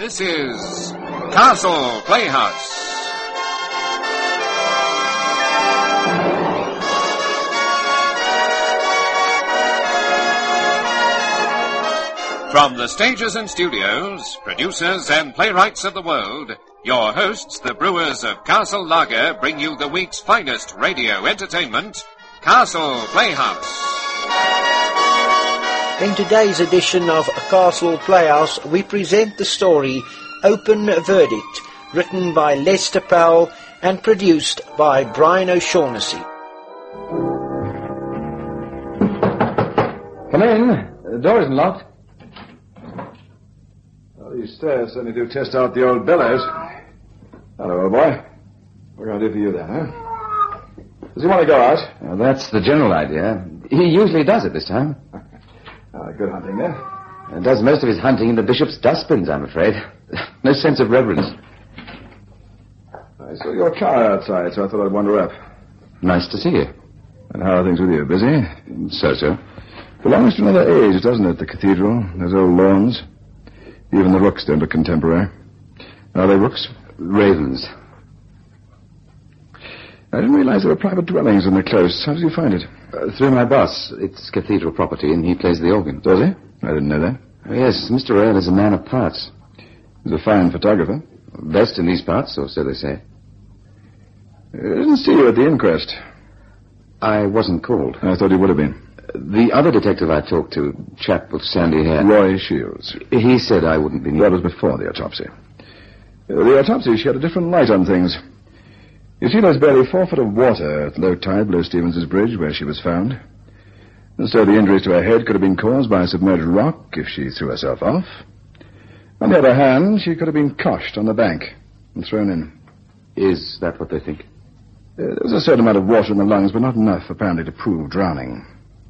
This is Castle Playhouse. From the stages and studios, producers and playwrights of the world, your hosts, the brewers of Castle Lager, bring you the week's finest radio entertainment, Castle Playhouse. In today's edition of Castle Playhouse, we present the story Open Verdict, written by Lester Powell and produced by Brian O'Shaughnessy. Come in. The door isn't locked. Well, these stairs certainly do test out the old bellows. Hello, old boy. What can I do for you then, huh? Does he want to go out? Well, that's the general idea. He usually does at this time. Good hunting, then. And does most of his hunting in the bishop's dustbins, I'm afraid. No sense of reverence. I saw your car outside, so I thought I'd wander up. Nice to see you. And how are things with you? Busy? So. Belongs to another age, doesn't it? The cathedral, those old lawns. Even the rooks don't look contemporary. Are they rooks? Ravens. I didn't realize there were private dwellings in the close. How did you find it? Through my boss. It's cathedral property, and he plays the organ. Does he? I didn't know that. Yes, Mr. Earle is a man of parts. He's a fine photographer. Best in these parts, or so they say. I didn't see you at the inquest. I wasn't called. I thought you would have been. The other detective I talked to, chap with sandy hair... Roy Shields. He said I wouldn't be needed. That was before the autopsy. The autopsy shed a different light on things. You see, there's barely 4 foot of water at low tide below Stevens's Bridge, where she was found. And so the injuries to her head could have been caused by a submerged rock if she threw herself off. On the other hand, she could have been coshed on the bank and thrown in. Is that what they think? There was a certain amount of water in the lungs, but not enough, apparently, to prove drowning.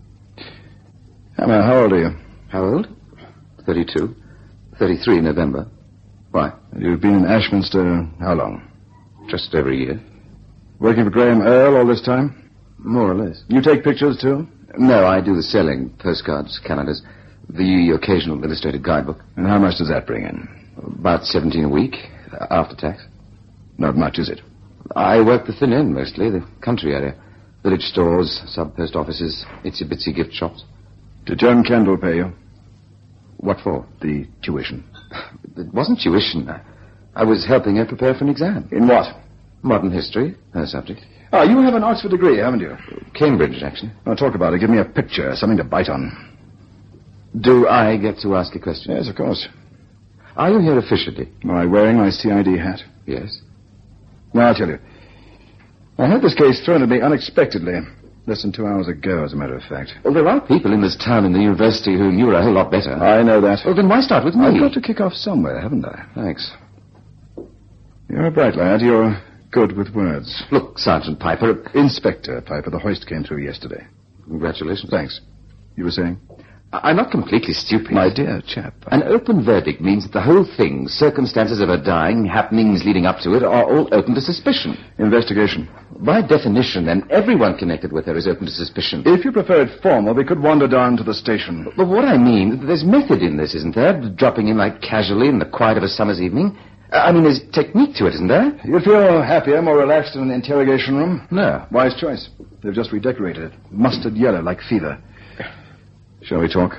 Hammer, how old are you? How old? 32. 33 in November. Why? You've been in Ashminster how long? Just over a year. Working for Graham Earle all this time? More or less. You take pictures, too? No, I do the selling. Postcards, calendars, the occasional illustrated guidebook. And how much does that bring in? About 17 a week, after tax. Not much, is it? I work the thin end, mostly, the country area. Village stores, sub-post offices, itsy-bitsy gift shops. Did Joan Kendall pay you? What for? The tuition. It wasn't tuition. I was helping her prepare for an exam. In what? Modern history, her subject. Ah, you have an Oxford degree, haven't you? Cambridge, actually. Now, talk about it. Give me a picture, something to bite on. Do I get to ask a question? Yes, of course. Are you here officially? Am I wearing my CID hat? Yes. Now, I'll tell you. I had this case thrown at me unexpectedly. Less than 2 hours ago, as a matter of fact. Well, there are people in this town in the university who knew her a whole lot better. I know that. Well, then why start with me? I've got to kick off somewhere, haven't I? Thanks. You're a bright lad. You're good with words. Look, Sergeant Piper... Inspector Piper, the hoist came through yesterday. Congratulations. Thanks. You were saying? I'm not completely stupid. My dear chap. An open verdict means that the whole thing, circumstances of her dying, happenings leading up to it, are all open to suspicion. Investigation. By definition, then, everyone connected with her is open to suspicion. If you prefer it formal, we could wander down to the station. But what I mean, there's method in this, isn't there? Dropping in like casually in the quiet of a summer's evening. I mean, there's technique to it, isn't there? You'd feel happier, more relaxed in an interrogation room? No. Wise choice. They've just redecorated it. Mustard yellow, like fever. Shall we talk?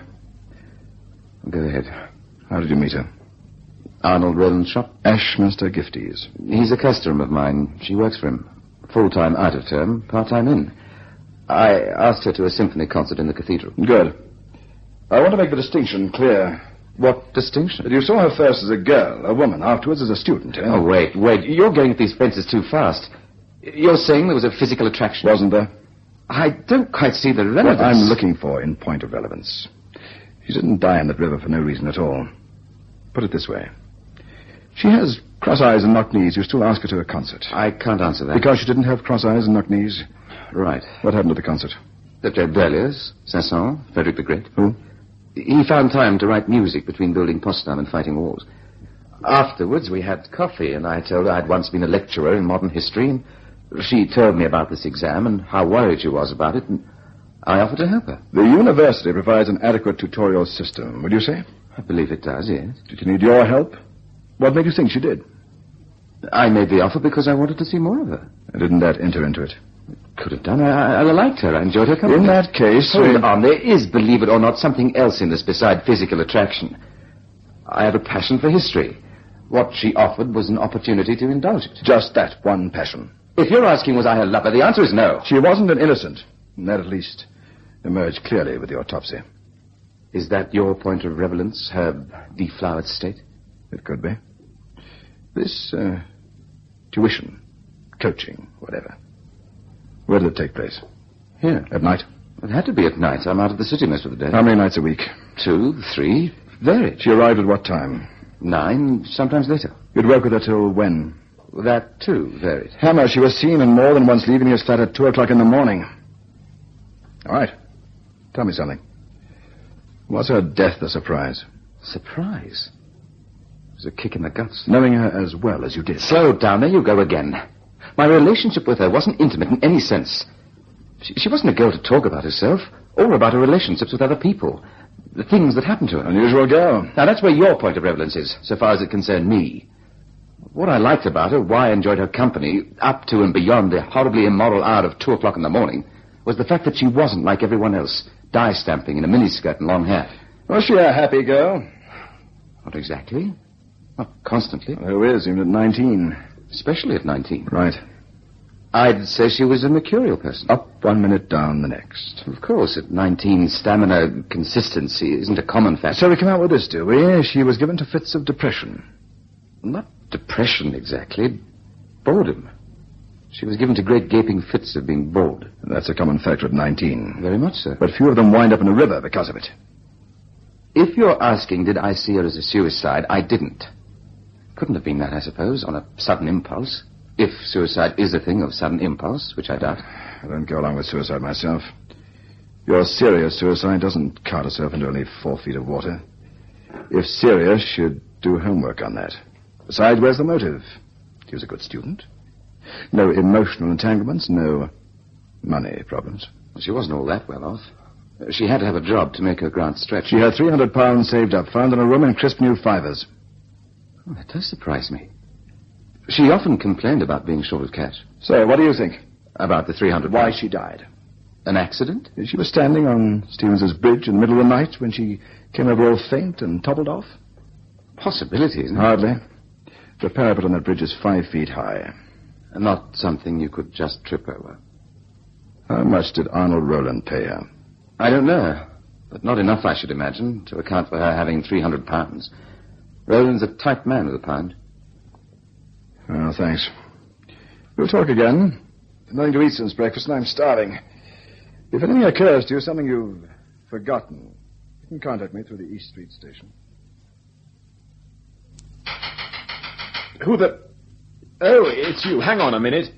Go ahead. How did you meet her? Arnold Rowland's shop. Ashminster Gifties. He's a customer of mine. She works for him. Full-time out of term, part-time in. I asked her to a symphony concert in the cathedral. Good. I want to make the distinction clear. What distinction? You saw her first as a girl, a woman, afterwards as a student, eh? Oh, wait. You're going at these fences too fast. You're saying there was a physical attraction? Wasn't there? I don't quite see the relevance. What I'm looking for in point of relevance. She didn't die in that river for no reason at all. Put it this way. She has cross eyes and knock knees. You still ask her to a concert. I can't answer that. Because she didn't have cross eyes and knock knees? Right. What happened at the concert? They played Berlioz, Saint-Saëns, Frederick the Great. Who? He found time to write music between building Potsdam and fighting wars. Afterwards, we had coffee, and I told her I'd once been a lecturer in modern history, and she told me about this exam and how worried she was about it, and I offered to help her. The university provides an adequate tutorial system, would you say? I believe it does, yes. Did you need your help? What made you think she did? I made the offer because I wanted to see more of her. Didn't that enter into it? Could have done. I liked her. I enjoyed her company. In that case... Hold on. There is, believe it or not, something else in this beside physical attraction. I have a passion for history. What she offered was an opportunity to indulge it. Just that one passion. If you're asking was I her lover, the answer is no. She wasn't an innocent. And that at least emerged clearly with the autopsy. Is that your point of relevance, her deflowered state? It could be. This tuition, coaching, whatever. Where did it take place? Here. At night? It had to be at night. I'm out of the city most of the day. How many nights a week? 2, 3, varied. She arrived at what time? 9, sometimes later. You'd work with her till when? That, too, varied. Hammer, she was seen and more than once leaving his flat at 2 o'clock in the morning. All right. Tell me something. Was her death a surprise? Surprise? It was a kick in the guts. Knowing her as well as you did. Slow down. There you go again. My relationship with her wasn't intimate in any sense. She wasn't a girl to talk about herself or about her relationships with other people. The things that happened to her. Unusual girl. Now, that's where your point of relevance is, so far as it concerned me. What I liked about her, why I enjoyed her company, up to and beyond the horribly immoral hour of 2 o'clock in the morning, was the fact that she wasn't like everyone else, dye-stamping in a miniskirt and long hair. Was she a happy girl? Not exactly. Not constantly. Well, who is, even at 19? Especially at 19. Right. I'd say she was a mercurial person. Up 1 minute, down the next. Of course, at 19, stamina, consistency isn't a common factor. So we come out with this, do we? She was given to fits of depression. Not depression, exactly. Boredom. She was given to great gaping fits of being bored. That's a common factor at 19. Very much so. But few of them wind up in a river because of it. If you're asking, did I see her as a suicide, I didn't. Couldn't have been that, I suppose, on a sudden impulse. If suicide is a thing of sudden impulse, which I doubt. I don't go along with suicide myself. Your serious suicide doesn't cart herself into only 4 feet of water. If serious, she'd do homework on that. Besides, where's the motive? She was a good student. No emotional entanglements, no money problems. Well, she wasn't all that well off. She had to have a job to make her grant stretch. She had £300 saved up, found in a room in crisp new fivers. Oh, that does surprise me. She often complained about being short of cash. So, what do you think? About the £300. Why she died? An accident? She was standing on Stevens's bridge in the middle of the night when she came over all faint and toppled off. Possibility, isn't it? Hardly. The parapet on that bridge is 5 feet high. Not something you could just trip over. How much did Arnold Rowland pay her? I don't know, but not enough, I should imagine, to account for her having £300. Rowland's a tight man with a pound. Oh, thanks. We'll talk again. Nothing to eat since breakfast, and I'm starving. If anything occurs to you, something you've forgotten, you can contact me through the East Street station. Who the... Oh, it's you. Hang on a minute.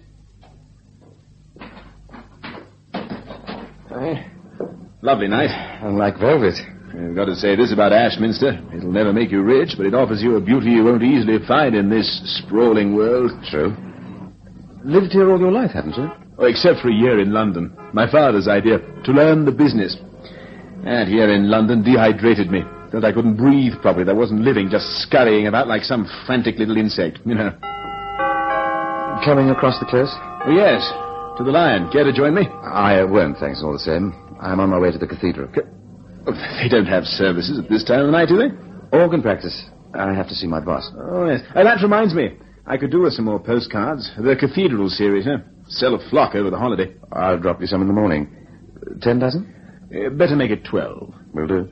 Hey. Lovely night. Unlike velvet. I've got to say this about Ashminster. It'll never make you rich, but it offers you a beauty you won't easily find in this sprawling world. True. Lived here all your life, haven't you? Oh, except for a year in London. My father's idea, to learn the business. And here in London dehydrated me. Felt I couldn't breathe properly. I wasn't living, just scurrying about like some frantic little insect, you know. Coming across the close? Oh, yes. To the Lion. Care to join me? I won't, thanks, all the same. I'm on my way to the cathedral. They don't have services at this time of the night, do they? Organ practice. I have to see my boss. Oh, yes. That reminds me. I could do with some more postcards. The cathedral series, huh? Sell a flock over the holiday. I'll drop you some in the morning. 10 dozen? Better make it 12. Will do.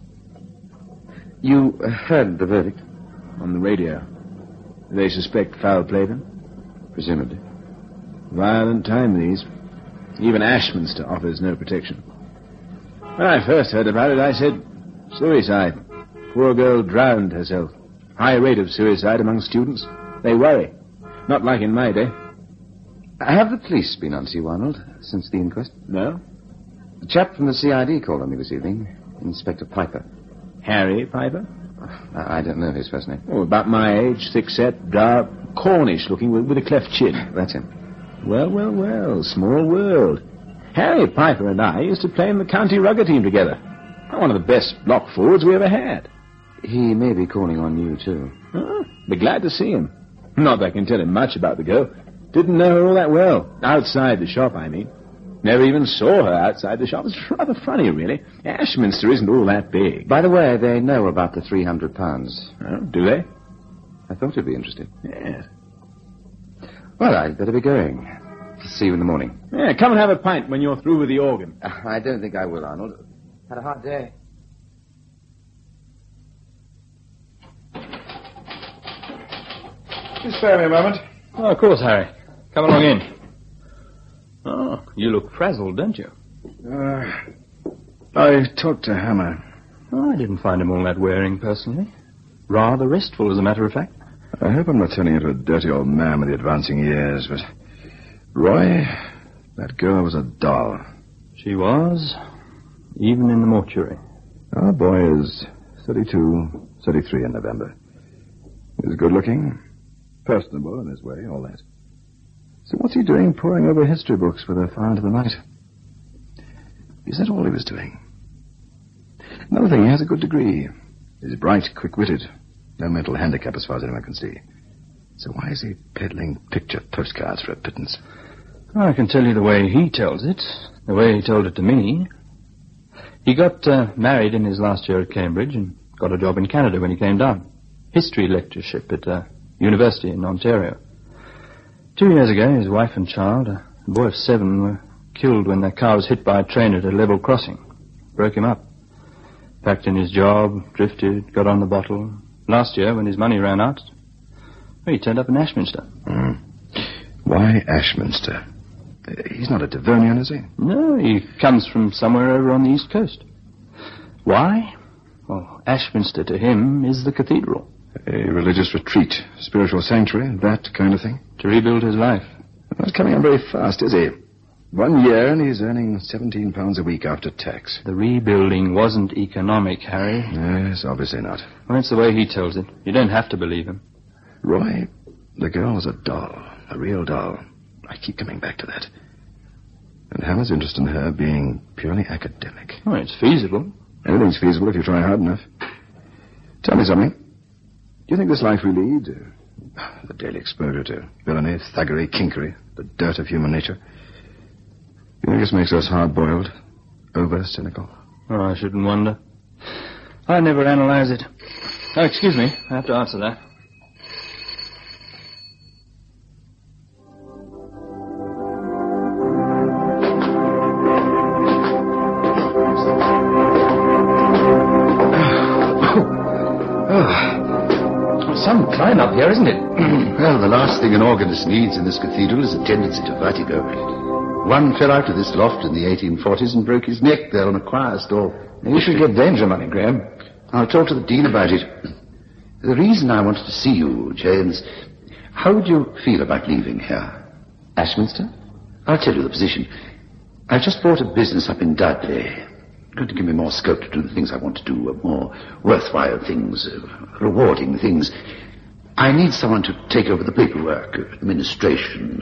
You heard the verdict? On the radio. They suspect foul play then? Presumably. Violent time, these. Even Ashminster offers no protection. When I first heard about it, I said, suicide. Poor girl drowned herself. High rate of suicide among students. They worry. Not like in my day. Have the police been on to you, Arnold, since the inquest? No. The chap from the CID called on me this evening. Inspector Piper. Harry Piper? I don't know his first name. Oh, about my age, thick-set, dark, Cornish looking with a cleft chin. That's him. Well, small world. Harry Piper and I used to play in the county rugger team together. One of the best block forwards we ever had. He may be calling on you, too. Huh? Be glad to see him. Not that I can tell him much about the girl. Didn't know her all that well. Outside the shop, I mean. Never even saw her outside the shop. It's rather funny, really. Ashminster isn't all that big. By the way, they know about the £300. Oh, do they? I thought you'd be interested. Yes. Well, I'd better be going. See you in the morning. Yeah, come and have a pint when you're through with the organ. I don't think I will, Arnold. Had a hard day. Just spare me a moment. Oh, of course, Harry. Come along in. Oh, you look frazzled, don't you? I talked to Hammer. Oh, I didn't find him all that wearing, personally. Rather restful, as a matter of fact. I hope I'm not turning into a dirty old man with the advancing years, but... Roy, that girl was a doll. She was, even in the mortuary. Our boy is 32, 33 in November. He's good-looking, personable in his way, all that. So what's he doing poring over history books with her far into the night? Is that all he was doing? Another thing, he has a good degree. He's bright, quick-witted. No mental handicap as far as anyone can see. So why is he peddling picture postcards for a pittance? I can tell you the way he tells it, the way he told it to me. He got married in his last year at Cambridge and got a job in Canada when he came down. History lectureship at a university in Ontario. 2 years ago, his wife and child, a boy of 7, were killed when their car was hit by a train at a level crossing. Broke him up. Packed in his job, drifted, got on the bottle. Last year, when his money ran out, he turned up in Ashminster. Why Ashminster? He's not a Devonian, is he? No, he comes from somewhere over on the East Coast. Why? Well, Ashminster to him is the cathedral. A religious retreat, spiritual sanctuary, that kind of thing? To rebuild his life. Not coming on very fast, is he? 1 year and he's earning £17 a week after tax. The rebuilding wasn't economic, Harry. Yes, obviously not. Well, that's the way he tells it. You don't have to believe him. Roy, the girl was a doll, a real doll. I keep coming back to that. And Hammer's interest in her being purely academic. Oh, it's feasible. Anything's feasible if you try hard enough. Tell me something. Do you think this life we lead, the daily exposure to villainy, thuggery, kinkery, the dirt of human nature, you think this makes us hard-boiled, over-cynical? Oh, I shouldn't wonder. I never analyze it. Oh, excuse me. I have to answer that. Some climb up here, isn't it? Well, the last thing an organist needs in this cathedral is a tendency to vertigo. One fell out of this loft in the 1840s and broke his neck there on a choir stall. You should get danger money, Graham. I'll talk to the dean about it. The reason I wanted to see you, James, how would you feel about leaving here? Ashminster? I'll tell you the position. I've just bought a business up in Dudley. Going to give me more scope to do the things I want to do, more worthwhile things, rewarding things. I need someone to take over the paperwork, administration,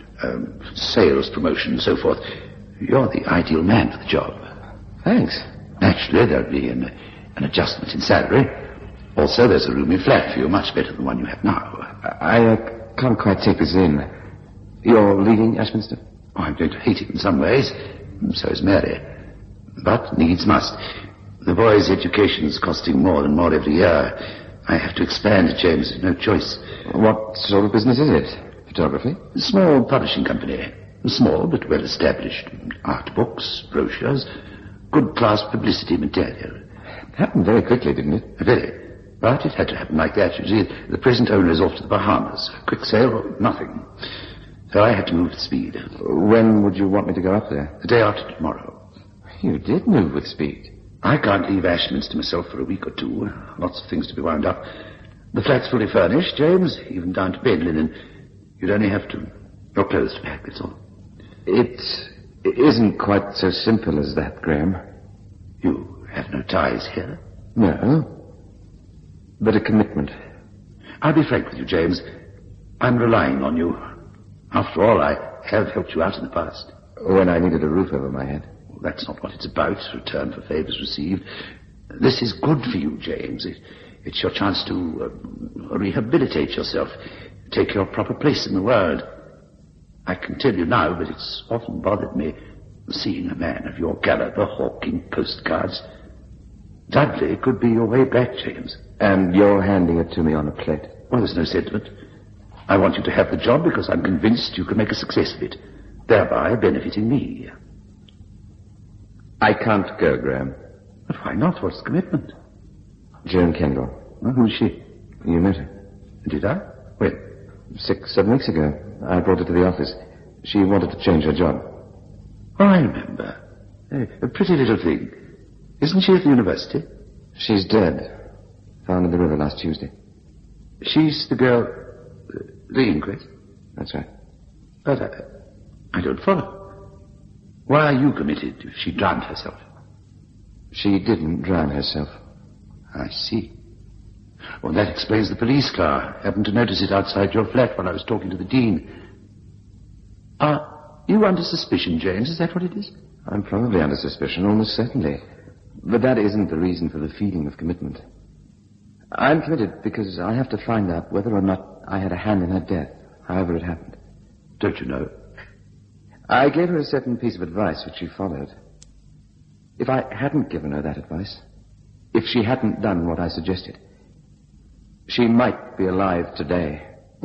sales, promotion, and so forth. You're the ideal man for the job. Thanks. Naturally, there'll be an adjustment in salary. Also, there's a roomy flat for you, much better than the one you have now. I can't quite take this in. You're leaving Ashminster? Oh, I'm going to hate it in some ways. So is Mary. But needs must. The boy's education's costing more and more every year. I have to expand, James. No choice. What sort of business is it? Photography? A small publishing company. Small, but well-established. Art books, brochures, good-class publicity material. It happened very quickly, didn't it? Very. But it had to happen like that. You see, the present owner is off to the Bahamas. Quick sale or nothing. So I had to move with speed. When would you want me to go up there? The day after tomorrow. You did move with speed. I can't leave Ashminster myself for a week or two. Lots of things to be wound up. The flat's fully furnished, James, even down to bed linen. You'd only have your clothes to pack, that's all. It isn't quite so simple as that, Graham. You have no ties here? No. But a commitment. I'll be frank with you, James. I'm relying on you. After all, I have helped you out in the past. When I needed a roof over my head. Well, that's not what it's about, return for favours received. This is good for you, James. It's your chance to rehabilitate yourself, take your proper place in the world. I can tell you now, but it's often bothered me, seeing a man of your caliber hawking postcards. Dudley could be your way back, James. And you're handing it to me on a plate? Well, there's no sentiment. I want you to have the job because I'm convinced you can make a success of it, thereby benefiting me. I can't go, Graham. But why not? What's the commitment? Joan Kendall. Well, who's she? You met her. Did I? When? 6-7 weeks ago. I brought her to the office. She wanted to change her job. Oh, I remember. A pretty little thing. Isn't she at the university? She's dead. Found in the river last Tuesday. She's the girl... the inquest? That's right. But I don't follow. Why are you committed if she drowned herself? She didn't drown herself. I see. Well, that explains the police car. I happened to notice it outside your flat while I was talking to the dean. Are you under suspicion, James? Is that what it is? I'm probably under suspicion, almost certainly. But that isn't the reason for the feeling of commitment. I'm committed because I have to find out whether or not I had a hand in her death, however it happened. Don't you know? I gave her a certain piece of advice which she followed. If I hadn't given her that advice, if she hadn't done what I suggested, she might be alive today.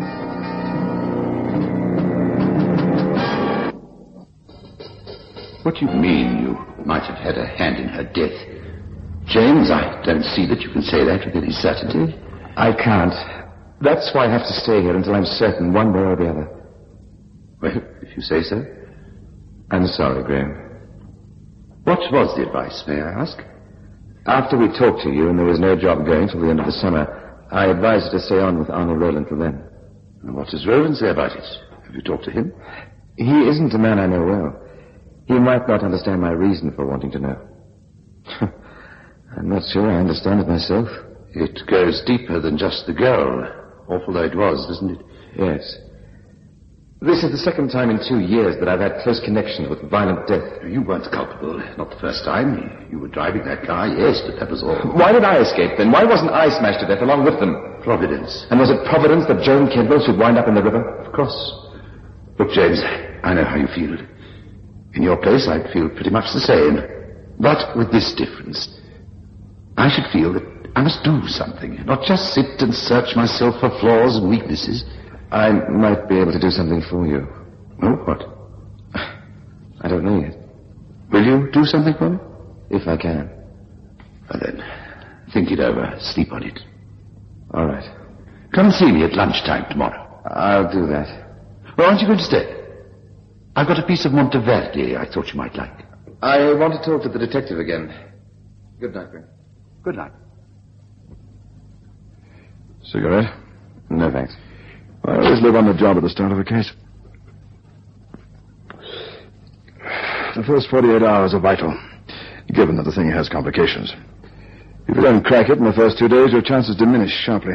What do you mean you might have had a hand in her death? James, I don't see that you can say that with any certainty. I can't. That's why I have to stay here until I'm certain, one way or the other. Well, if you say so. I'm sorry, Graham. What was the advice, may I ask? After we talked to you and there was no job going till the end of the summer, I advised her to stay on with Arnold Rowland till then. And what does Rowland say about it? Have you talked to him? He isn't a man I know well. He might not understand my reason for wanting to know. I'm not sure I understand it myself. It goes deeper than just the girl, awful though it was, doesn't it? Yes. This is the second time in 2 years that I've had close connections with violent death. You weren't culpable. Not the first time. You were driving that car, yes, but that was all. Why did I escape then? Why wasn't I smashed to death along with them? Providence. And was it Providence that Joan Kendall should wind up in the river? Of course. Look, James, I know how you feel. In your place, I'd feel pretty much the same. But with this difference. I should feel that I must do something, not just sit and search myself for flaws and weaknesses. I might be able to do something for you. Oh, what? I don't know yet. Will you do something for me? If I can. Well then, think it over. Sleep on it. All right. Come and see me at lunchtime tomorrow. I'll do that. Well, aren't you going to stay? I've got a piece of Monteverdi I thought you might like. I want to talk to the detective again. Good night, Graham. Good night. Cigarette? No, thanks. I always live on the job at the start of a case. The first 48 hours are vital, given that the thing has complications. If you don't crack it in the first 2 days, your chances diminish sharply.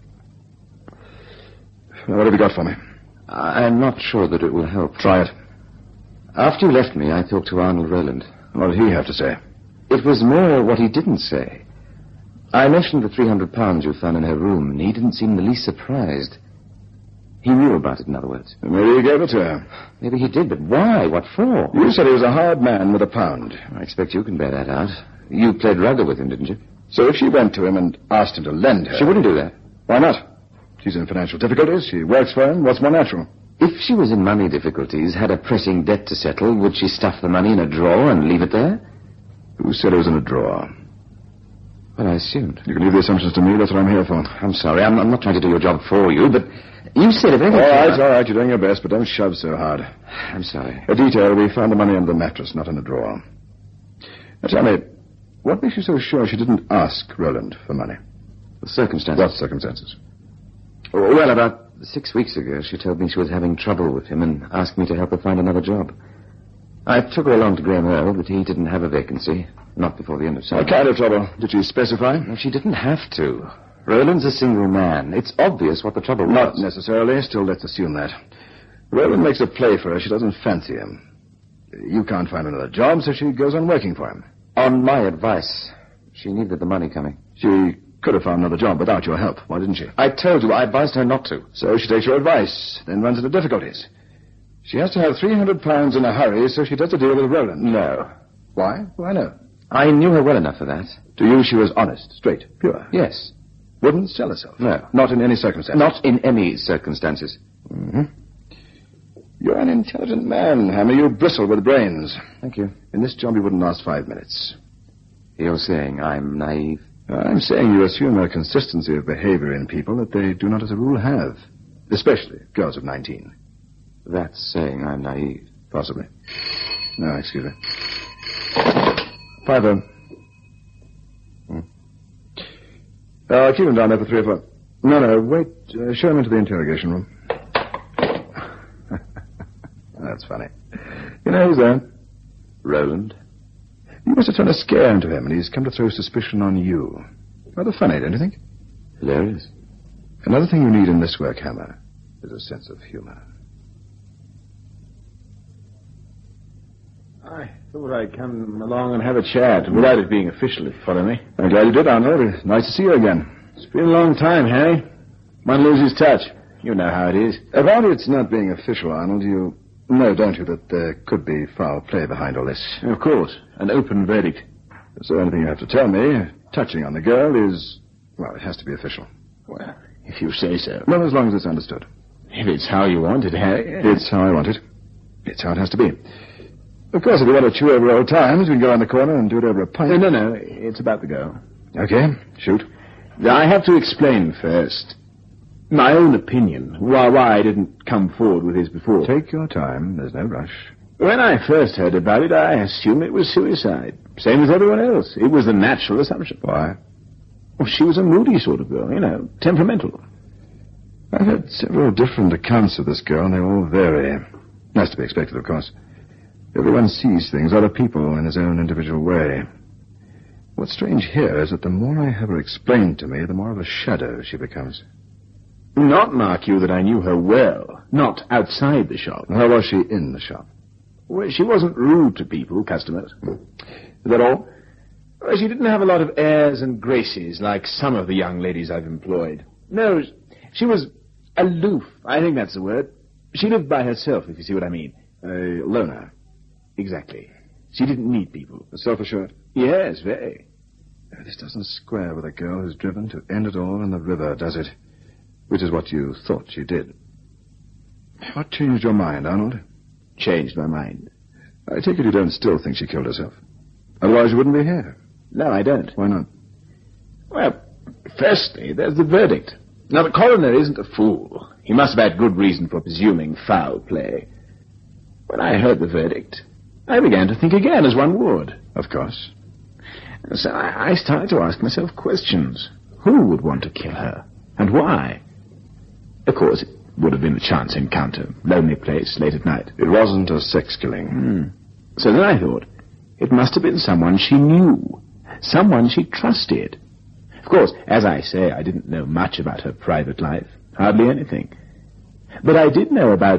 Now, what have you got for me? I'm not sure that it will help. Try it. After you left me, I talked to Arnold Rowland. What did he have to say? It was more what he didn't say. I mentioned the £300 you found in her room, and he didn't seem the least surprised. He knew about it, in other words. Maybe he gave it to her. Maybe he did, but why? What for? You said he was a hard man with £1. I expect you can bear that out. You played rugger with him, didn't you? So if she went to him and asked him to lend her... She wouldn't do that. Why not? She's in financial difficulties. She works for him. What's more natural? If she was in money difficulties, had a pressing debt to settle, would she stuff the money in a drawer and leave it there? Who said it was in a drawer? Well, I assumed. You can leave the assumptions to me. That's what I'm here for. I'm sorry. I'm not trying to do your job for you, but you said if anything... All right. You're doing your best, but don't shove so hard. I'm sorry. A detail, we found the money under the mattress, not in a drawer. Now tell me, what makes you so sure she didn't ask Rowland for money? The circumstances. What circumstances? Well, about 6 weeks ago, she told me she was having trouble with him and asked me to help her find another job. I took her along to Graham Earl, but he didn't have a vacancy. Not before the end of summer. What kind of trouble? Did she specify? Well, she didn't have to. Rowland's a single man. It's obvious what the trouble was. Not necessarily. Still, let's assume that. Rowland makes a play for her. She doesn't fancy him. You can't find another job, so she goes on working for him. On my advice. She needed the money coming. She could have found another job without your help. Why didn't she? I told you, I advised her not to. So she takes your advice, then runs into difficulties. She has to have £300 in a hurry, so she does a deal with Roland. No. Why? Why no? I knew her well enough for that. To you, she was honest, straight, pure. Yes. Wouldn't sell herself? No. Not in any circumstances? Not in any circumstances. Mm-hmm. You're an intelligent man, Hammer. You bristle with brains. Thank you. In this job, you wouldn't last 5 minutes. You're saying I'm naive? I'm saying you assume a consistency of behavior in people that they do not as a rule have. Especially girls of 19. That's saying I'm naive. Possibly. No, excuse me. 5-0. Keep him down there for 3 or 4. No, wait. Show him into the interrogation room. That's funny. You know who's there? Roland? You must have turned a scare into him, and he's come to throw suspicion on you. Rather funny, don't you think? Hilarious. Another thing you need in this work, Hammer, is a sense of humor. I thought I'd come along and have a chat, without it being official, if you follow me. I'm glad you did, Arnold. It's nice to see you again. It's been a long time, Harry. One loses touch. You know how it is. About its not being official, Arnold, you know, don't you, that there could be foul play behind all this? Of course. An open verdict. So anything you have to tell me, touching on the girl, is... well, it has to be official. Well, if you say so. Well, as long as it's understood. If it's how you want it, Harry. It's how I want it. It's how it has to be. Of course, if you want to chew over old times, we can go around the corner and do it over a pint. No. It's about to go. Okay, shoot. I have to explain first my own opinion, why I didn't come forward with his before. Take your time. There's no rush. When I first heard about it, I assumed it was suicide. Same as everyone else. It was the natural assumption. Why? Well, she was a moody sort of girl, temperamental. I've had several different accounts of this girl, and they all vary. That's to be expected, of course. Everyone sees things, other people, in his own individual way. What's strange here is that the more I have her explained to me, the more of a shadow she becomes. Not, mark you, that I knew her well. Not outside the shop. How was she in the shop? Well, she wasn't rude to people, customers. Is that all? Well, she didn't have a lot of airs and graces like some of the young ladies I've employed. No, she was aloof. I think that's the word. She lived by herself, if you see what I mean. A loner. Exactly. She didn't need people. Self-assured? Yes, very. This doesn't square with a girl who's driven to end it all in the river, does it? Which is what you thought she did. What changed your mind, Arnold? Changed my mind. I take it you don't still think she killed herself. Otherwise you wouldn't be here. No, I don't. Why not? Well, firstly, there's the verdict. Now, the coroner isn't a fool. He must have had good reason for presuming foul play. When I heard the verdict, I began to think again, as one would. Of course. And so I started to ask myself questions. Who would want to kill her? And why? Of course, it would have been a chance encounter. Lonely place, late at night. It wasn't a sex killing. So then I thought, it must have been someone she knew. Someone she trusted. Of course, as I say, I didn't know much about her private life. Hardly anything. But I did know about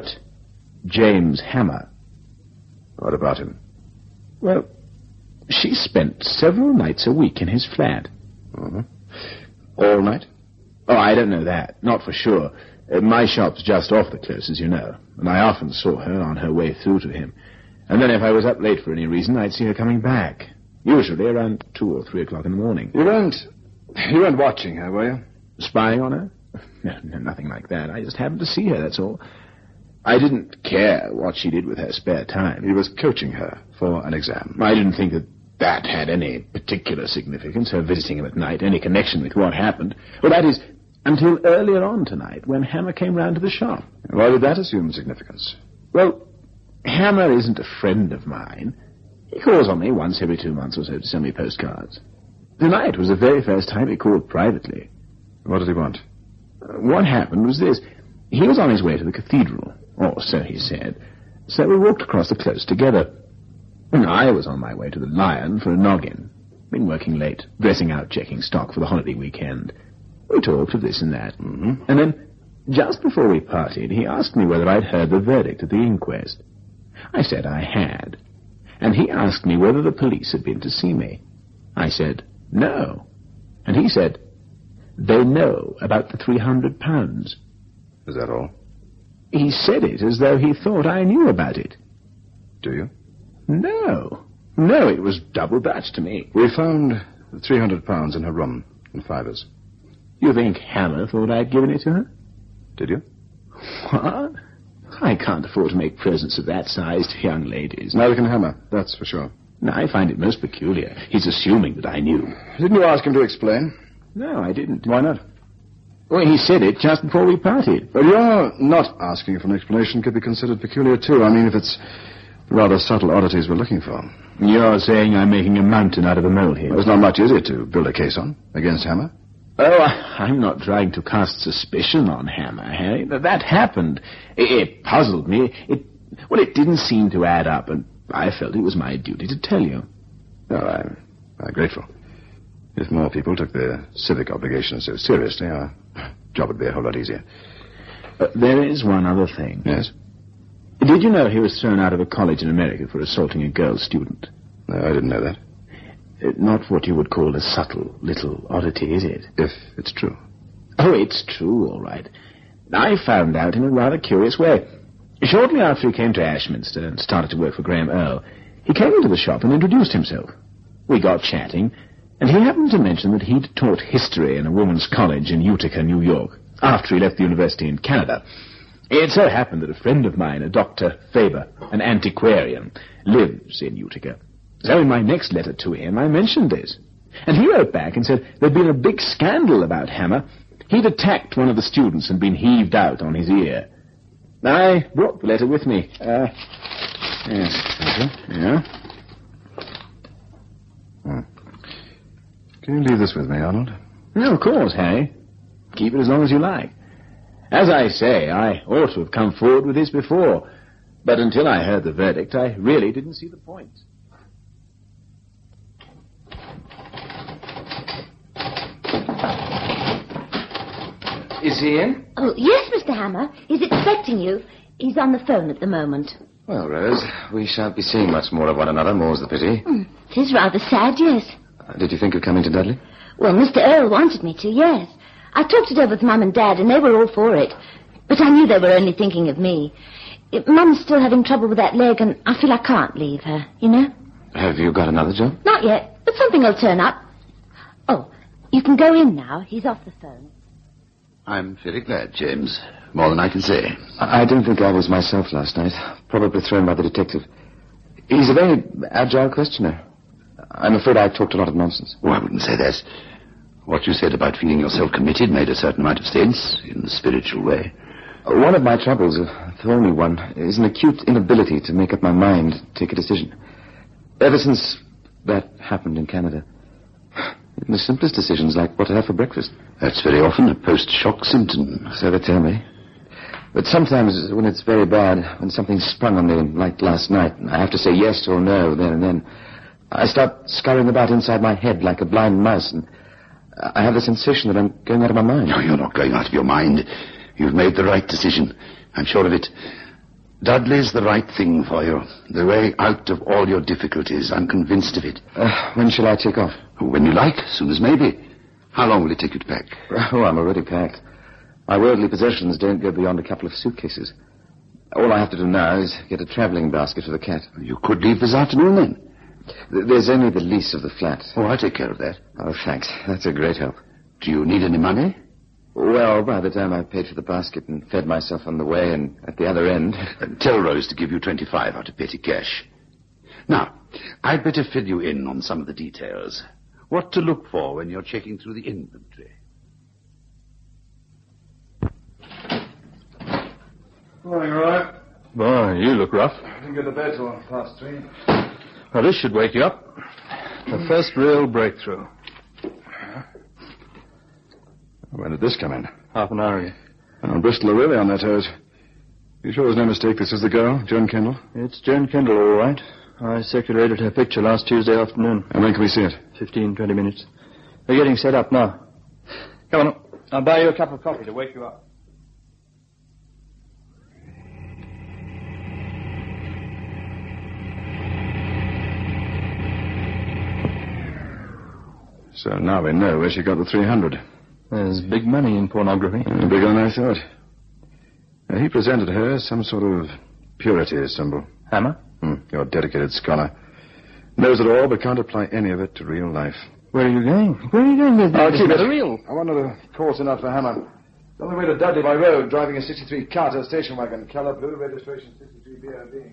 James Hammer. What about him? Well, she spent several nights a week in his flat. Mm-hmm. All night? Oh, I don't know that. Not for sure. My shop's just off the close, as you know, and I often saw her on her way through to him. And then if I was up late for any reason, I'd see her coming back. Usually around 2 or 3 o'clock in the morning. You weren't watching her, were you? Spying on her? No, nothing like that. I just happened to see her, that's all. I didn't care what she did with her spare time. He was coaching her for an exam. I didn't think that had any particular significance, her visiting him at night, any connection with what happened. Well, that is, until earlier on tonight, when Hammer came round to the shop. Why did that assume significance? Well, Hammer isn't a friend of mine. He calls on me once every 2 months or so to send me postcards. Tonight was the very first time he called privately. What did he want? What happened was this. He was on his way to the cathedral, or so he said. So we walked across the close together. And I was on my way to the Lion for a noggin. Been working late, dressing out, checking stock for the holiday weekend. We talked of this and that. Mm-hmm. And then, just before we parted, he asked me whether I'd heard the verdict at the inquest. I said I had. And he asked me whether the police had been to see me. I said, no. And he said, They know about the £300. Is that all? He said it as though he thought I knew about it. Do you? No, it was double Dutch to me. We found £300 in her room, in fivers. You think Hammer thought I'd given it to her? Did you? What? I can't afford to make presents of that size to young ladies. Neither can Hammer, that's for sure. No, I find it most peculiar. He's assuming that I knew. Didn't you ask him to explain? No, I didn't. Why not? Well, he said it just before we parted. Well, your not asking for an explanation could be considered peculiar, too. I mean, if it's rather subtle oddities we're looking for. You're saying I'm making a mountain out of a molehill. There's not much, is it, to build a case on against Hammer? Oh, I'm not trying to cast suspicion on Hammer, Harry. That happened. It puzzled me. It didn't seem to add up, and I felt it was my duty to tell you. Oh, I'm grateful. If more people took their civic obligations so seriously, our job would be a whole lot easier. There is one other thing. Yes? Did you know he was thrown out of a college in America for assaulting a girl student? No, I didn't know that. Not what you would call a subtle little oddity, is it? If it's true. Oh, it's true, all right. I found out in a rather curious way. Shortly after he came to Ashminster and started to work for Graham Earl, he came into the shop and introduced himself. We got chatting, and he happened to mention that he'd taught history in a woman's college in Utica, New York, after he left the university in Canada. It so happened that a friend of mine, a Dr. Faber, an antiquarian, lives in Utica. So in my next letter to him, I mentioned this. And he wrote back and said there'd been a big scandal about Hammer. He'd attacked one of the students and been heaved out on his ear. I brought the letter with me. Yes, yeah. Can you leave this with me, Arnold? No, of course, Harry. Keep it as long as you like. As I say, I ought to have come forward with this before. But until I heard the verdict, I really didn't see the point. Is he in? Oh, yes, Mr. Hammer. He's expecting you. He's on the phone at the moment. Well, Rose, we shan't be seeing much more of one another, more's the pity. It is rather sad, yes. Did you think of coming to Dudley? Well, Mr. Earl wanted me to, yes. I talked it over with Mum and Dad, and they were all for it. But I knew they were only thinking of me. Mum's still having trouble with that leg, and I feel I can't leave her, you know? Have you got another job? Not yet, but something will turn up. Oh, you can go in now. He's off the phone. I'm very glad, James. More than I can say. I don't think I was myself last night. Probably thrown by the detective. He's a very agile questioner. I'm afraid I talked a lot of nonsense. Oh, I wouldn't say that. What you said about feeling yourself committed made a certain amount of sense, in the spiritual way. One of my troubles, the only one, is an acute inability to make up my mind, take a decision. Ever since that happened in Canada, in the simplest decisions, like what to have for breakfast. That's very often a post-shock symptom. So they tell me. But sometimes, when it's very bad, when something's sprung on me, like last night, I have to say yes or no then and then, I start scurrying about inside my head like a blind mouse, and I have the sensation that I'm going out of my mind. No, you're not going out of your mind. You've made the right decision. I'm sure of it. Dudley's the right thing for you. The way out of all your difficulties. I'm convinced of it. When shall I take off? When you like, as soon as maybe. How long will it take you to pack? Oh, I'm already packed. My worldly possessions don't go beyond a couple of suitcases. All I have to do now is get a travelling basket for the cat. You could leave this afternoon, then. There's only the lease of the flat. Oh, I'll take care of that. Oh, thanks. That's a great help. Do you need any money? Well, by the time I've paid for the basket and fed myself on the way and at the other end... Tell Rose to give you 25 out of petty cash. Now, I'd better fill you in on some of the details. What to look for when you're checking through the inventory. Morning, Roy. Boy, you look rough. I didn't get to bed till 3:30. Well, this should wake you up. The first real breakthrough. When did this come in? Half an hour ago. Oh, Bristol are really on their toes. You sure there's no mistake this is the girl, Joan Kendall? It's Joan Kendall, all right. I circulated her picture last Tuesday afternoon. And when can we see it? 15, 20 minutes. They're getting set up now. Come on, I'll buy you a cup of coffee to wake you up. So now we know where she got the 300. There's big money in pornography. Bigger than I thought. He presented her as some sort of purity symbol. Hammer? You're a dedicated scholar. Knows it all, but can't apply any of it to real life. Where are you going? Where are you going with this? I'll keep it. Real. I wanted a course enough for Hammer. On the way to Dudley by road, driving a 63 Carter station wagon, colour blue, registration 63 BRB.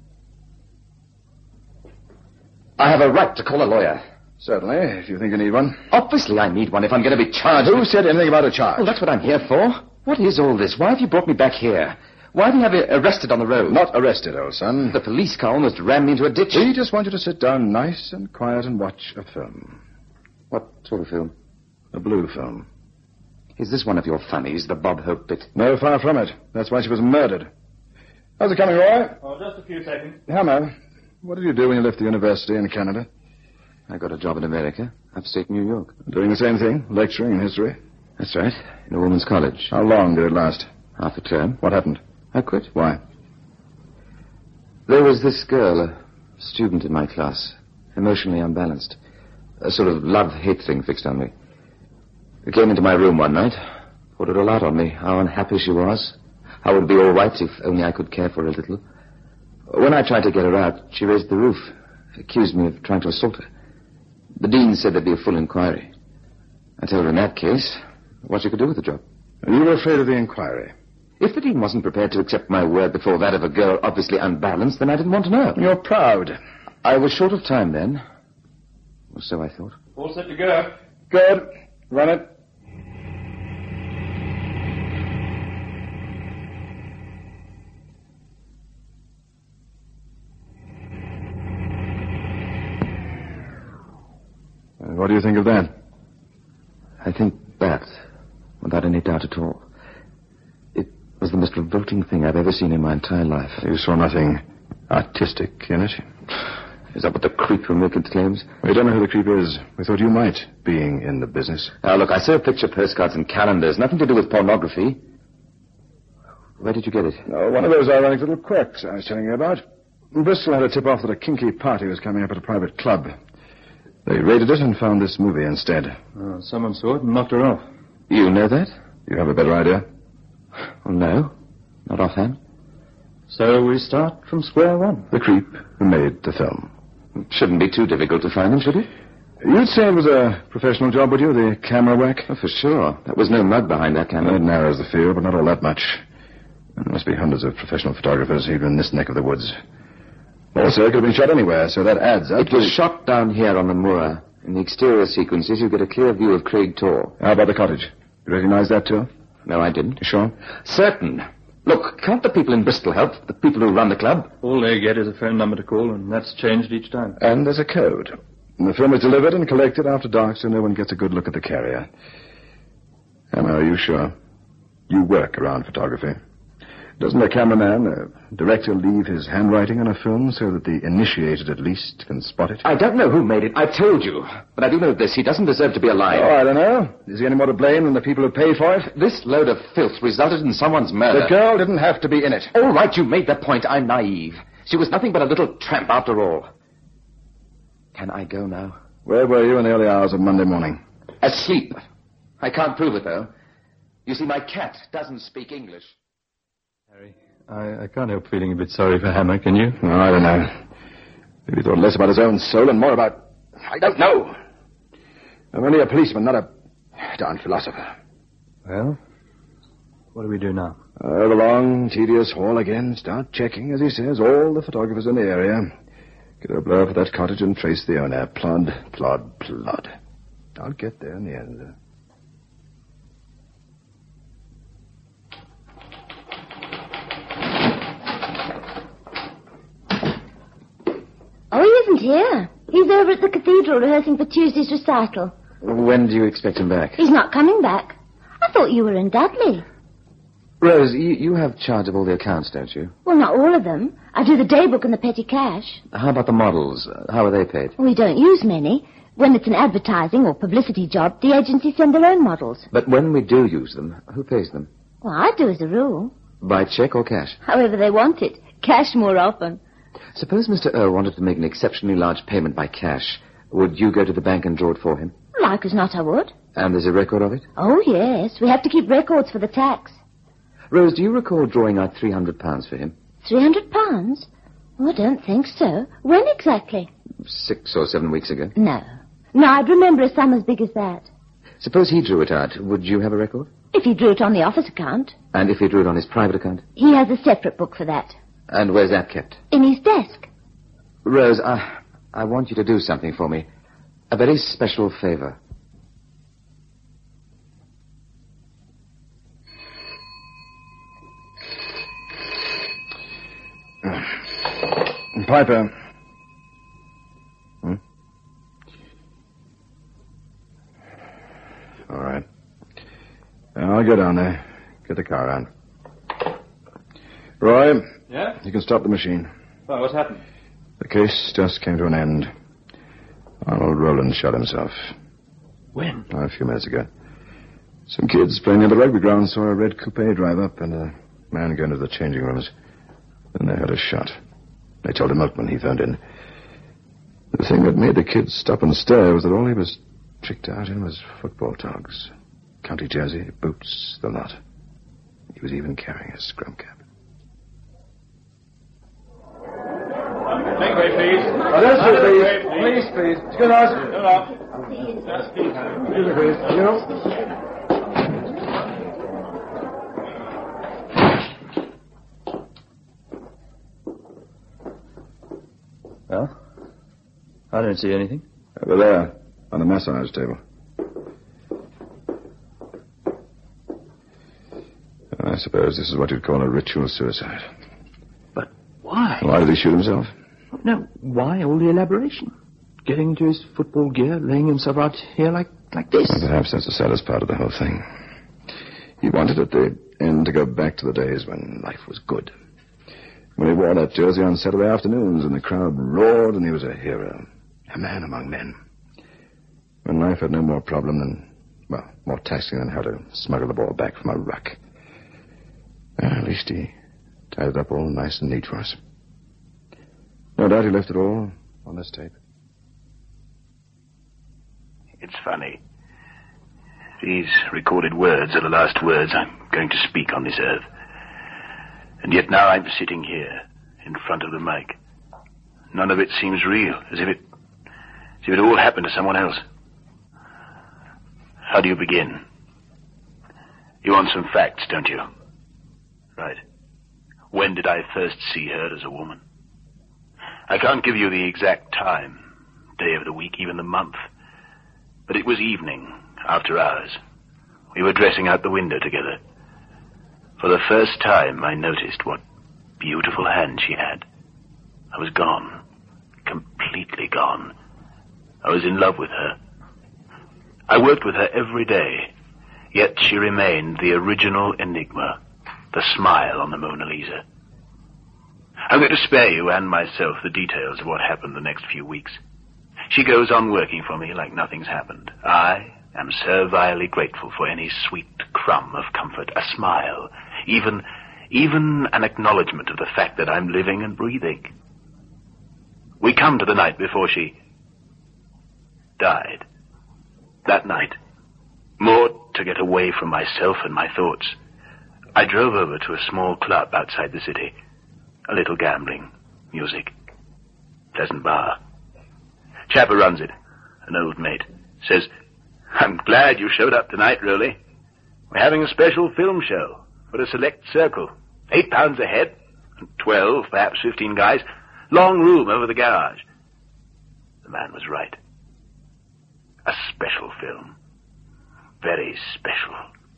I have a right to call a lawyer. Certainly, if you think you need one. Obviously I need one if I'm going to be charged. Who said anything about a charge? Well, that's what I'm here for. What is all this? Why have you brought me back here? Why have you have you arrested on the road? Not arrested, old son. The police car almost rammed me into a ditch. We just want you to sit down nice and quiet and watch a film. What sort of film? A blue film. Is this one of your funnies, the Bob Hope bit? No, far from it. That's why she was murdered. How's it coming, Roy? Oh, just a few seconds. Hammer, what did you do when you left the university in Canada? I got a job in America, upstate New York. Doing the same thing, lecturing in history? That's right, in a woman's college. How long did it last? Half a term. What happened? I quit. Why? There was this girl, a student in my class, emotionally unbalanced. A sort of love-hate thing fixed on me. She came into my room one night, poured it all out on me, how unhappy she was, how it would be all right if only I could care for her a little. When I tried to get her out, she raised the roof, accused me of trying to assault her. The dean said there'd be a full inquiry. I told her in that case what she could do with the job. You were afraid of the inquiry? If the dean wasn't prepared to accept my word before that of a girl obviously unbalanced, then I didn't want to know. You're proud. I was short of time then. Or so I thought. All set to go. Good. Run it. What do you think of that? I think that, without any doubt at all, it was the most revolting thing I've ever seen in my entire life. You saw nothing artistic in it? Is that what the creep from Milkett claims? We don't know who the creep is. We thought you might, being in the business. Now, look, I saw picture postcards and calendars. Nothing to do with pornography. Where did you get it? Oh, one of those ironic little quirks I was telling you about. Bristol had a tip-off that a kinky party was coming up at a private club. They raided it and found this movie instead. Oh, someone saw it and knocked her off. You know that? You have a better idea? Well, no. Not offhand. So we start from square one. The creep who made the film. It shouldn't be too difficult to find him, should it? You'd say it was a professional job, would you? The camera work? Oh, for sure. There was no mud behind that camera. It narrows the field, but not all that much. There must be hundreds of professional photographers even in this neck of the woods. Also, it could have been shot anywhere, so that adds up. It was shot down here on the moor. In the exterior sequences, you get a clear view of Craig Tor. How about the cottage? You recognize that, too? No, I didn't. You sure? Certain. Look, can't the people in Bristol help? The people who run the club? All they get is a phone number to call, and that's changed each time. And there's a code. And the film is delivered and collected after dark, so no one gets a good look at the carrier. Emma, are you sure? You work around photography. Doesn't a cameraman, a director, leave his handwriting on a film so that the initiated at least can spot it? I don't know who made it. I've told you. But I do know this. He doesn't deserve to be alive. Oh, I don't know. Is he any more to blame than the people who paid for it? This load of filth resulted in someone's murder. The girl didn't have to be in it. All right, you made that point. I'm naive. She was nothing but a little tramp after all. Can I go now? Where were you in the early hours of Monday morning? Asleep. I can't prove it, though. You see, my cat doesn't speak English. Harry, I can't help feeling a bit sorry for Hammer, can you? No, I don't know. Maybe he thought less about his own soul and more about... I don't know. I'm only a policeman, not a darn philosopher. Well, what do we do now? The long, tedious haul again. Start checking, as he says, all the photographers in the area. Get a blow for that cottage and trace the owner. Plod, plod, plod. I'll get there in the end. Oh, he isn't here. He's over at the cathedral rehearsing for Tuesday's recital. When do you expect him back? He's not coming back. I thought you were in Dudley. Rose, you have charge of all the accounts, don't you? Well, not all of them. I do the daybook and the petty cash. How about the models? How are they paid? We don't use many. When it's an advertising or publicity job, the agencies send their own models. But when we do use them, who pays them? Well, I do as a rule. By check or cash? However they want it. Cash more often. Suppose Mr. Earl wanted to make an exceptionally large payment by cash. Would you go to the bank and draw it for him? Like as not I would. And there's a record of it? Oh, yes. We have to keep records for the tax. Rose, do you recall drawing out £300 for him? £300? Oh, I don't think so. When exactly? 6 or 7 weeks ago. No. No, I'd remember a sum as big as that. Suppose he drew it out. Would you have a record? If he drew it on the office account. And if he drew it on his private account? He has a separate book for that. And where's that kept? In his desk. Rose, I want you to do something for me. A very special favor. Piper. All right. I'll go down there. Get the car around. Roy. Yeah? You can stop the machine. Well, what's happened? The case just came to an end. Arnold Rowland shot himself. When? A few minutes ago. Some kids playing near the rugby ground saw a red coupe drive up and a man go into the changing rooms. Then they heard a shot. They told a milkman he phoned in. The thing that made the kids stop and stare was that all he was tricked out in was football togs. County jersey, boots, the lot. He was even carrying a scrum cap. Take away, please. Please. Excuse us. Excuse me, please. You? Well, I don't see anything. Over there, on the massage table. I suppose this is what you'd call a ritual suicide. But why? Why did he shoot himself? No, why all the elaboration? Getting into his football gear, laying himself out here like this. Perhaps that's the saddest part of the whole thing. He wanted at the end to go back to the days when life was good. When he wore that jersey on Saturday afternoons and the crowd roared and he was a hero. A man among men. When life had no more problem than, well, more taxing than how to smuggle the ball back from a ruck. At least he tied it up all nice and neat for us. No doubt he left it all on this tape. It's funny. These recorded words are the last words I'm going to speak on this earth. And yet now I'm sitting here in front of the mic. None of it seems real, as if it all happened to someone else. How do you begin? You want some facts, don't you? Right. When did I first see her as a woman? I can't give you the exact time, day of the week, even the month. But it was evening, after hours. We were dressing out the window together. For the first time, I noticed what beautiful hands she had. I was gone. Completely gone. I was in love with her. I worked with her every day, yet she remained the original enigma, the smile on the Mona Lisa. I'm going to spare you and myself the details of what happened the next few weeks. She goes on working for me like nothing's happened. I am servilely grateful for any sweet crumb of comfort, a smile, even an acknowledgement of the fact that I'm living and breathing. We come to the night before she died. That night, more to get away from myself and my thoughts, I drove over to a small club outside the city. A little gambling, music, pleasant bar. Chap who runs it, an old mate, says, "I'm glad you showed up tonight, Rowley. We're having a special film show for a select circle. £8 a head, 12, perhaps 15 guys. Long room over the garage." The man was right. A special film. Very special.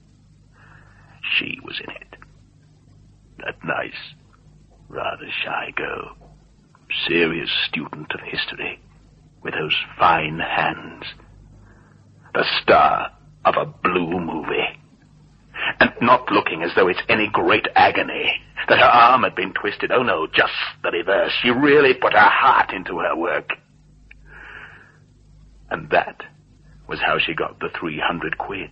She was in it. That nice, rather shy girl. Serious student of history. With those fine hands. The star of a blue movie. And not looking as though it's any great agony that her arm had been twisted. Oh no, just the reverse. She really put her heart into her work. And that was how she got the 300 quid.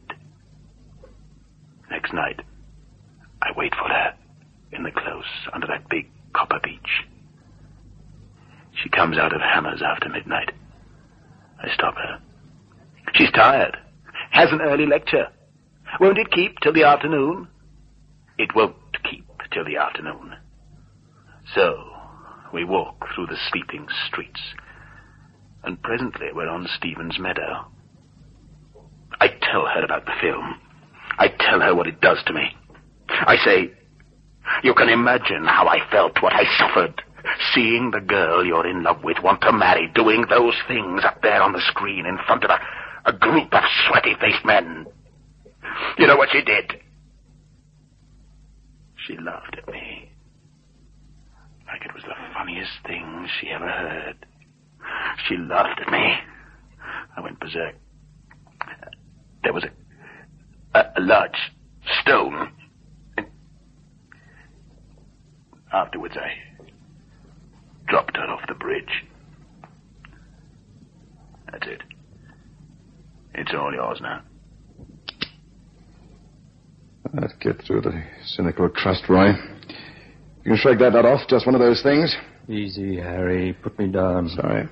Next night, I wait for her in the close under that big copper beech. She comes out of Hammers after midnight. I stop her. She's tired. has an early lecture. Won't it keep till the afternoon? It won't keep till the afternoon. So, we walk through the sleeping streets, and presently we're on Stephen's Meadow. I tell her about the film. I tell her what it does to me. I say, you can imagine how I felt, what I suffered, seeing the girl you're in love with want to marry, doing those things up there on the screen in front of a group of sweaty-faced men. You know what she did? She laughed at me like it was the funniest thing she ever heard. She laughed at me. I went berserk. There was a large stone. Afterwards, I dropped her off the bridge. That's it. It's all yours now. That get through the cynical trust, Roy. You can shake that off, just one of those things. Easy, Harry. Put me down. Sorry.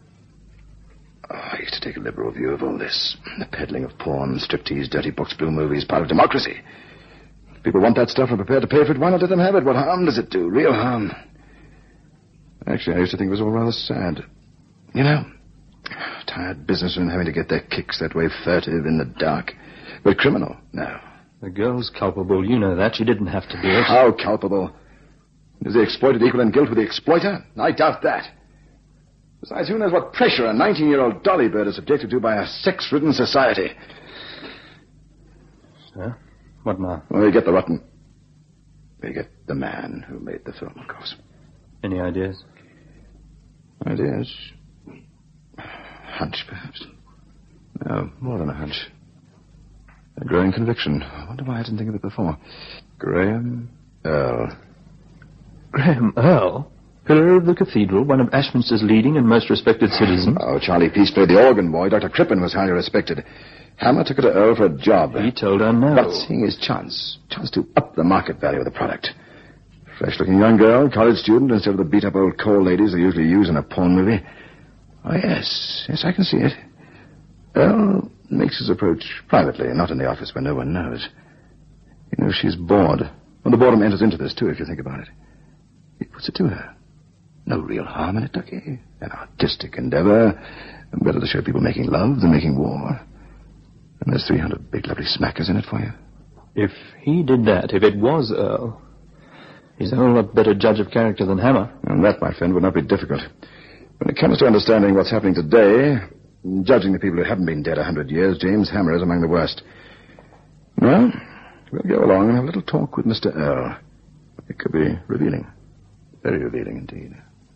I used to take a liberal view of all this. The peddling of porn, striptease, dirty books, blue movies, part of democracy. If people want that stuff and are prepared to pay for it, why not let them have it? What harm does it do? Real harm. Actually, I used to think it was all rather sad. You know, tired businessmen having to get their kicks that way, furtive, in the dark. But criminal, no. The girl's culpable. You know that. She didn't have to do it. How culpable? Is the exploited equal in guilt with the exploiter? I doubt that. Besides, who knows what pressure a 19-year-old dolly bird is subjected to by a sex-ridden society? Sir? What now? Well, you get the rotten. You get the man who made the film, of course. Any ideas? Ideas? Hunch, perhaps. No, more than a hunch. A growing conviction. I wonder why I didn't think of it before. Graham Earl. Graham Earl? Pillar of the cathedral, one of Ashminster's leading and most respected citizens. Oh, Charlie Peace played the organ boy. Dr. Crippen was highly respected. Hammer took her to Earl for a job. He told her no. But seeing his chance to up the market value of the product. Fresh-looking young girl, college student, instead of the beat-up old coal ladies they usually use in a porn movie. Oh, yes, I can see it. Earl makes his approach privately, not in the office where no one knows. You know, she's bored. Well, the boredom enters into this, too, if you think about it. He puts it to her. No real harm in it, Ducky. An artistic endeavor. Better to show people making love than making war. And there's 300 big, lovely smackers in it for you. If he did that, if it was Earl, he's a whole lot better judge of character than Hammer. And that, my friend, would not be difficult. When it comes to understanding what's happening today, judging the people who haven't been dead 100 years, James Hammer is among the worst. Well, we'll go along and have a little talk with Mr. Earl. It could be revealing. Very revealing indeed.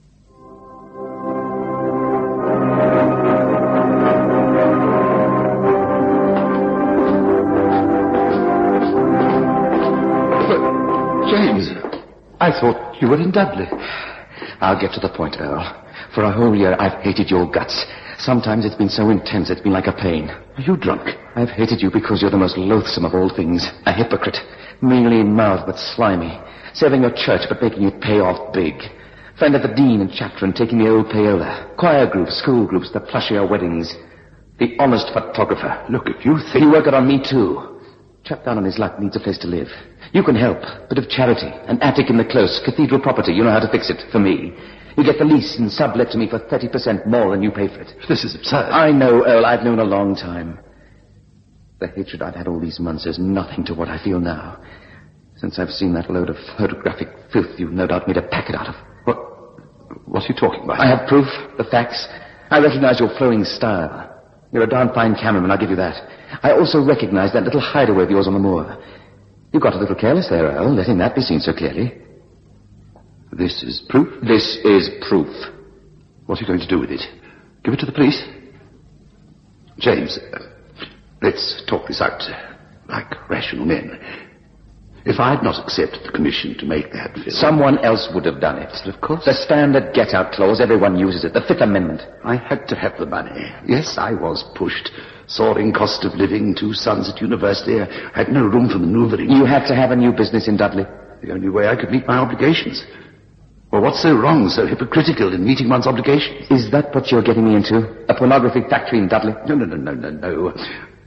James, I thought you were in Dudley. I'll get to the point, Earl. For a whole year, I've hated your guts. Sometimes it's been so intense, it's been like a pain. Are you drunk? I've hated you because you're the most loathsome of all things. A hypocrite. Mealy mouthed but slimy. Serving your church but making it pay off big. Friend of the dean and chapter and taking the old payola. Choir groups, school groups, the plushier weddings. The honest photographer. Look, if you think... You work it on me, too. Chap down on his luck needs a place to live. You can help. Bit of charity. An attic in the close. Cathedral property. You know how to fix it. For me. You get the lease and sublet to me for 30% more than you pay for it. This is absurd. I know, Earl. I've known a long time. The hatred I've had all these months is nothing to what I feel now. Since I've seen that load of photographic filth you've no doubt made a packet out of. What's he talking about? I have proof, the facts. I recognize your flowing style. You're a darn fine cameraman, I'll give you that. I also recognize that little hideaway of yours on the moor. You got a little careless there, Earl, letting that be seen so clearly. This is proof? This is proof. What's he going to do with it? Give it to the police? James, let's talk this out like rational men. If I had not accepted the commission to make that film... Someone else would have done it. But of course. The standard get-out clause, everyone uses it. The Fifth Amendment. I had to have the money. Yes, I was pushed. Soaring cost of living, 2 sons at university. I had no room for manoeuvring. You had to have a new business in Dudley. The only way I could meet my obligations. Well, what's so wrong, so hypocritical in meeting one's obligations? Is that what you're getting me into? A pornography factory in Dudley? No.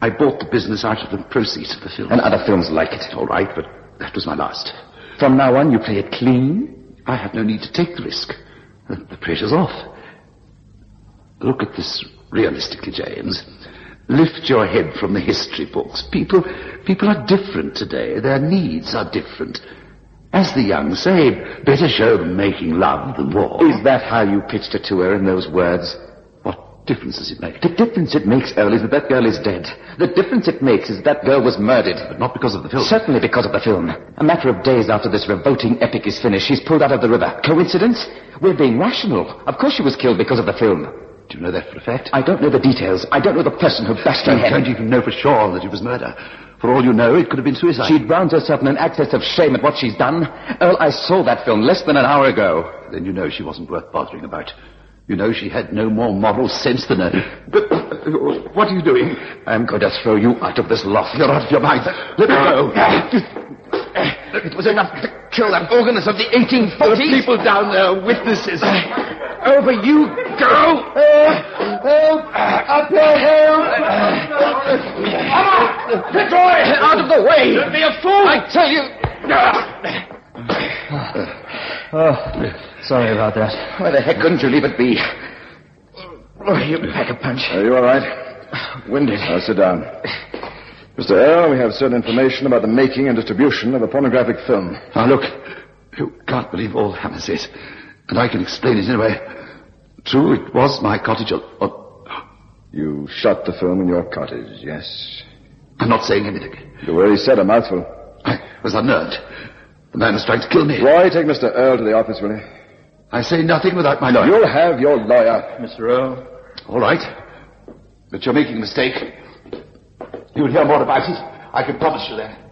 I bought the business out of the proceeds of the film. And other films like it. All right, but that was my last. From now on, you play it clean? I have no need to take the risk. The pressure's off. Look at this realistically, James. Lift your head from the history books. People are different today. Their needs are different. As the young say, better show them making love than war. Is that how you pitched it to her in those words? What difference does it make? The difference it makes, Earl, is that girl is dead. The difference it makes is that girl was murdered. But not because of the film. Certainly because of the film. A matter of days after this revolting epic is finished, she's pulled out of the river. Coincidence? We're being rational. Of course she was killed because of the film. Do you know that for a fact? I don't know the details. I don't know the person who bashed her head. You don't even know for sure that it was murder. For all you know, it could have been suicide. She drowns herself in an access of shame at what she's done. Earl, I saw that film less than an hour ago. Then you know she wasn't worth bothering about. You know she had no more moral sense than a... But what are you doing? I'm going to throw you out of this loft. You're out of your mind. Let me go. It was enough to kill that organist of the 1840s. The people down there are witnesses. Over you go! Help! Up here, help! Troy, out of the way! Don't be a fool! I tell you... Sorry about that. Why the heck couldn't you leave it be? Oh, you pack a punch. Are you all right? Winded. Now, sit down. Mr. Earl, we have certain information about the making and distribution of a pornographic film. Now, look. You can't believe all Hannah says. And I can explain it in a way. True, it was my cottage. You shot the film in your cottage, yes? I'm not saying anything. You already said a mouthful. I was unnerved. The man was trying to kill me. Roy, take Mr. Earl to the office, will you? I say nothing without my lawyer. You'll have your lawyer. Mr. Earl? All right. But you're making a mistake. You'll hear more about it. I can promise you that.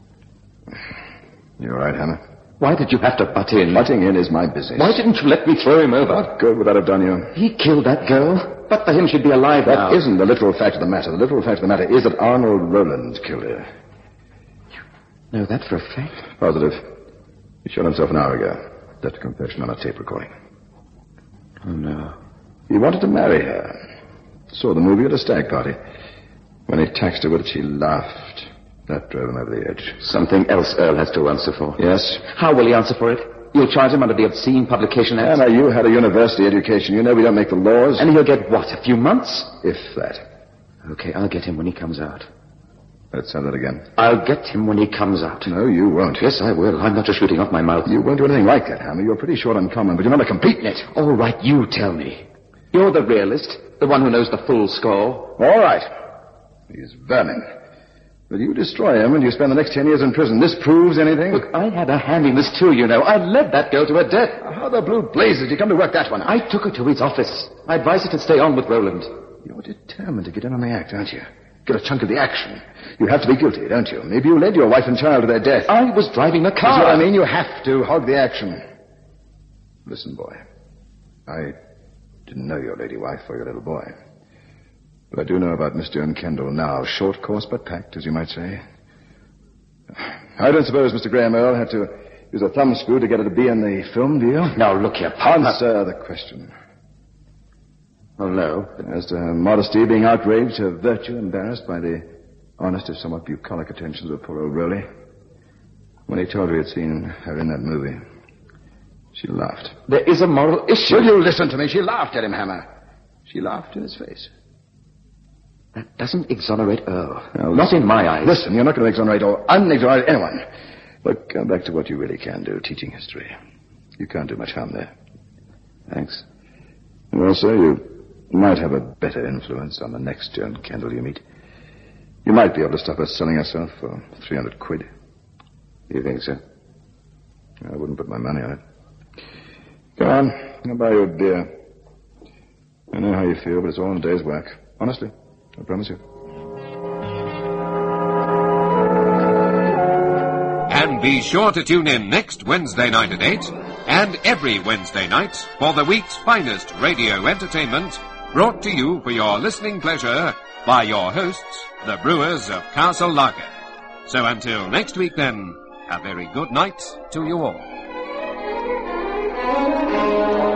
You're right, Hannah. Why did you have to butt in? Butting in is my business. Why didn't you let me throw him over? What good would that have done you? He killed that girl. But for him, she'd be alive now. That isn't the literal fact of the matter. The literal fact of the matter is that Arnold Rowland killed her. You know that for a fact? Positive. He shot himself an hour ago. Left a confession on a tape recording. Oh, no. He wanted to marry her. Saw the movie at a stag party. When he taxed her with it, she laughed. That drove him over the edge. Something else Earl has to answer for. Yes? How will he answer for it? You'll charge him under the Obscene Publication Act? Anna, you had a university education. You know we don't make the laws. And he'll get what, a few months? If that. Okay, I'll get him when he comes out. Let's have that again. I'll get him when he comes out. No, you won't. Yes, I will. I'm not just shooting off my mouth. You won't do anything like that, Hammer. You're pretty short on common, but you're not a complete net. All right, you tell me. You're the realist, the one who knows the full score. All right. He's vermin. But you destroy him and you spend the next 10 years in prison. This proves anything? Look, I had a hand in this too, you know. I led that girl to her death. How the blue blazes did you come to work that one out? I took her to his office. I advised her to stay on with Rowland. You're determined to get in on the act, aren't you? Get a chunk of the action. You have to be guilty, don't you? Maybe you led your wife and child to their death. I was driving the car. That's what I mean. You have to hog the action. Listen, boy. I didn't know your lady wife or your little boy. But I do know about Mr. Kendall now. Short course but packed, as you might say. I don't suppose Mr. Graham Earl had to use a thumbscrew to get her to be in the film, do you? Now, look here, partner. Answer the question. Oh, no. As to her modesty being outraged, her virtue embarrassed by the honest, if somewhat bucolic attentions of poor old Rowley. When he told her he had seen her in that movie, she laughed. There is a moral issue. Will you listen to me? She laughed at him, Hammer. She laughed in his face. That doesn't exonerate Earl. Now, not in my eyes. Listen, you're not going to exonerate or unexonerate anyone. Look, come back to what you really can do, teaching history. You can't do much harm there. Thanks. And also, you might have a better influence on the next Joan Kendall you meet. You might be able to stop her selling herself for 300 quid. You think so? I wouldn't put my money on it. Go on, I'll buy you a beer. I know how you feel, but it's all in a day's work. Honestly, I promise you. And be sure to tune in next Wednesday night at 8 and every Wednesday night for the week's finest radio entertainment brought to you for your listening pleasure by your hosts, the Brewers of Castle Lager. So until next week then, a very good night to you all.